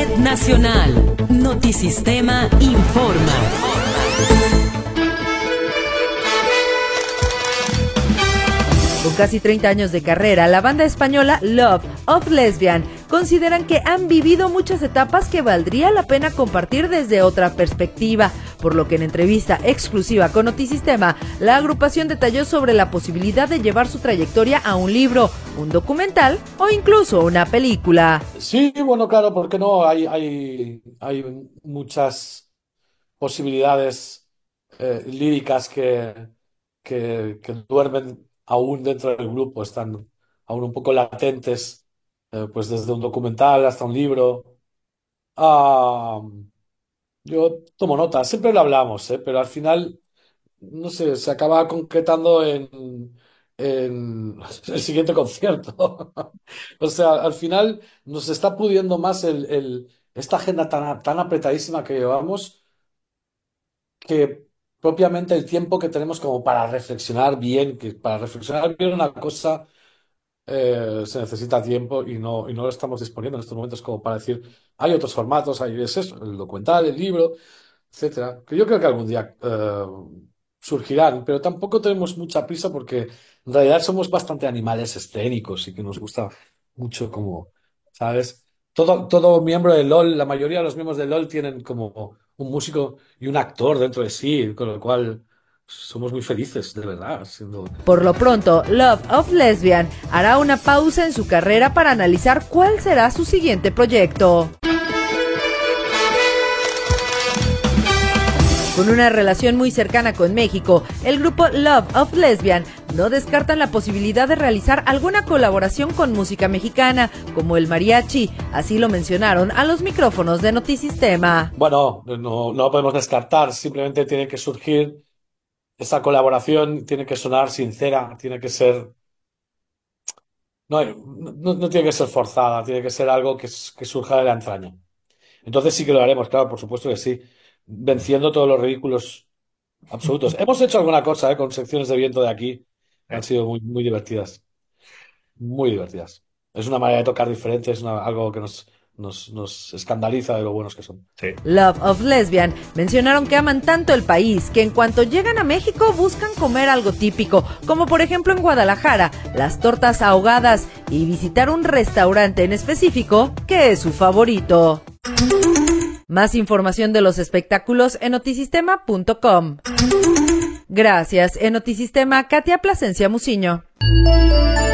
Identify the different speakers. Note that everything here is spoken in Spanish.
Speaker 1: Nacional. Notisistema informa.
Speaker 2: Con casi 30 años de carrera, la banda española Love of Lesbian consideran que han vivido muchas etapas que valdría la pena compartir desde otra perspectiva, por lo que en entrevista exclusiva con Notisistema, la agrupación detalló sobre la posibilidad de llevar su trayectoria a un libro, un documental o incluso una película.
Speaker 3: Sí, bueno, claro, ¿por qué no? Hay muchas posibilidades líricas que duermen aún dentro del grupo, están aún un poco latentes, pues desde un documental hasta un libro. Ah, yo tomo nota, siempre lo hablamos, pero al final, no sé, se acaba concretando en el siguiente concierto. O sea, al final nos está pudiendo más esta agenda tan apretadísima que llevamos que propiamente el tiempo que tenemos como para reflexionar bien, que para reflexionar bien una cosa se necesita tiempo y no lo estamos disponiendo en estos momentos como para decir, hay otros formatos, hay es eso, el documental, el libro, etcétera, que yo creo que algún día surgirán, pero tampoco tenemos mucha prisa porque en realidad somos bastante animales escénicos y que nos gusta mucho como, ¿sabes? Todo miembro de LOL, la mayoría de los miembros de LOL tienen como un músico y un actor dentro de sí, con lo cual somos muy felices, de verdad, siendo...
Speaker 2: Por lo pronto, Love of Lesbian hará una pausa en su carrera para analizar cuál será su siguiente proyecto. Con una relación muy cercana con México, el grupo Love of Lesbian no descartan la posibilidad de realizar alguna colaboración con música mexicana, como el mariachi. Así lo mencionaron a los micrófonos de Notisistema.
Speaker 3: Bueno, no lo podemos descartar, simplemente tiene que surgir esa colaboración, tiene que sonar sincera, tiene que ser... No tiene que ser forzada, tiene que ser algo que surja de la entraña. Entonces sí que lo haremos, claro, por supuesto que sí, venciendo todos los ridículos absolutos. Hemos hecho alguna cosa, con secciones de viento de aquí, han sido muy, muy divertidas, muy divertidas. Es una manera de tocar diferente, algo que nos escandaliza de lo buenos que son.
Speaker 4: Sí.
Speaker 2: Love of Lesbian mencionaron que aman tanto el país que en cuanto llegan a México buscan comer algo típico, como por ejemplo en Guadalajara, las tortas ahogadas y visitar un restaurante en específico que es su favorito. Más información de los espectáculos en notisistema.com. Gracias. En Notisistema, Katia Plasencia Muciño.